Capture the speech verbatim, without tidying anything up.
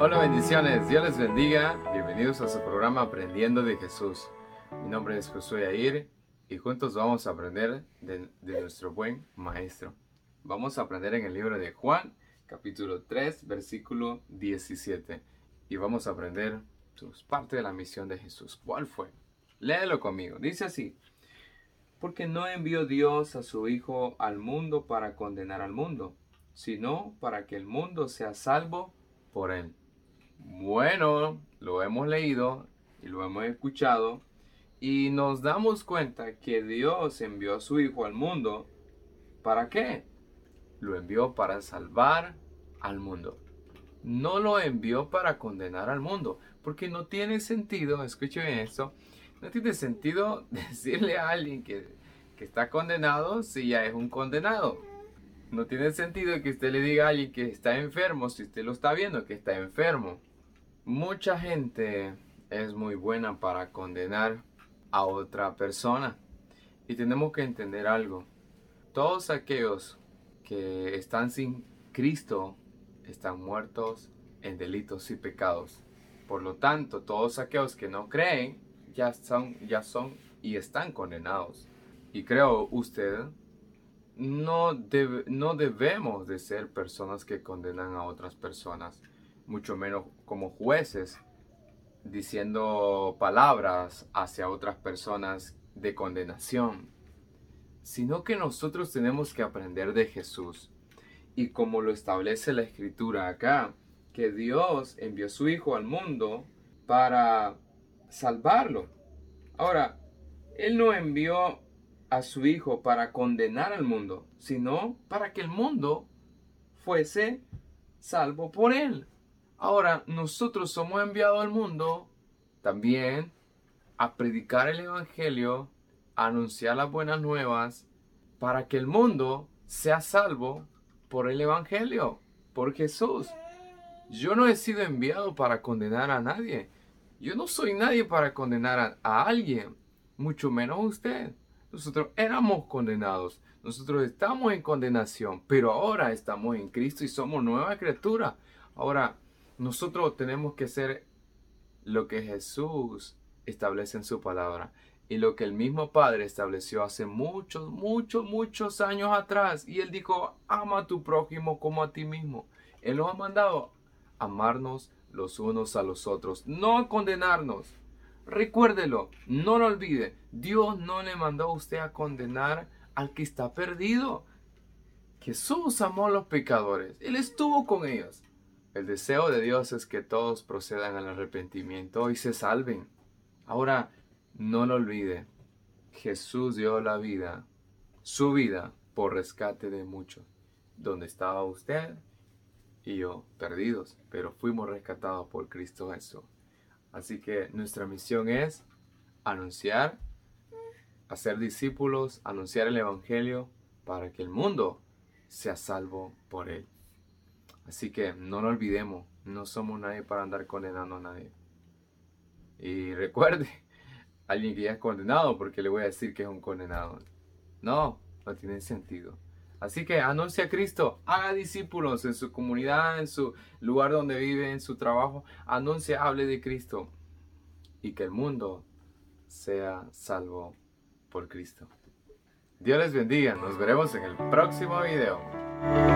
Hola, bendiciones, Dios les bendiga. Bienvenidos a su programa Aprendiendo de Jesús. Mi nombre es Josué Air y juntos vamos a aprender de, de nuestro buen Maestro. Vamos a aprender en el libro de Juan, capítulo tres, versículo diecisiete. Y vamos a aprender pues, parte de la misión de Jesús. ¿Cuál fue? Léelo conmigo. Dice así: porque no envió Dios a su Hijo al mundo para condenar al mundo, sino para que el mundo sea salvo por él. Bueno, lo hemos leído y lo hemos escuchado y nos damos cuenta que Dios envió a su Hijo al mundo. ¿Para qué? Lo envió para salvar al mundo. No lo envió para condenar al mundo, porque no tiene sentido, escuchen esto, no tiene sentido decirle a alguien que, que está condenado si ya es un condenado. No tiene sentido que usted le diga a alguien que está enfermo si usted lo está viendo que está enfermo. Mucha gente es muy buena para condenar a otra persona. Y tenemos que entender algo. Todos aquellos que están sin Cristo están muertos en delitos y pecados. Por lo tanto, todos aquellos que no creen ya son, ya son y están condenados. Y creo usted, no, debe, no debemos de ser personas que condenan a otras personas, mucho menos como jueces, diciendo palabras hacia otras personas de condenación, sino que nosotros tenemos que aprender de Jesús. Y como lo establece la Escritura acá, que Dios envió a su Hijo al mundo para salvarlo. Ahora, Él no envió a su Hijo para condenar al mundo, sino para que el mundo fuese salvo por Él. Ahora, nosotros somos enviados al mundo también a predicar el Evangelio, a anunciar las buenas nuevas, para que el mundo sea salvo por el Evangelio, por Jesús. Yo no he sido enviado para condenar a nadie. Yo no soy nadie para condenar a, a alguien, mucho menos usted. Nosotros éramos condenados. Nosotros estamos en condenación, pero ahora estamos en Cristo y somos nueva criatura. Ahora, nosotros tenemos que hacer lo que Jesús establece en su palabra y lo que el mismo Padre estableció hace muchos, muchos, muchos años atrás. Y Él dijo, ama a tu prójimo como a ti mismo. Él nos ha mandado a amarnos los unos a los otros, no a condenarnos. Recuérdelo, no lo olvide. Dios no le mandó a usted a condenar al que está perdido. Jesús amó a los pecadores. Él estuvo con ellos. El deseo de Dios es que todos procedan al arrepentimiento y se salven. Ahora, no lo olvide. Jesús dio la vida, su vida, por rescate de muchos. Donde estaba usted y yo, perdidos, pero fuimos rescatados por Cristo Jesús. Así que nuestra misión es anunciar, hacer discípulos, anunciar el Evangelio para que el mundo sea salvo por Él. Así que no lo olvidemos, no somos nadie para andar condenando a nadie. Y recuerde, alguien que ya es condenado, porque le voy a decir que es un condenado. No, no tiene sentido. Así que anuncia a Cristo, haga discípulos en su comunidad, en su lugar donde vive, en su trabajo. Anuncia, hable de Cristo y que el mundo sea salvo por Cristo. Dios les bendiga, nos veremos en el próximo video.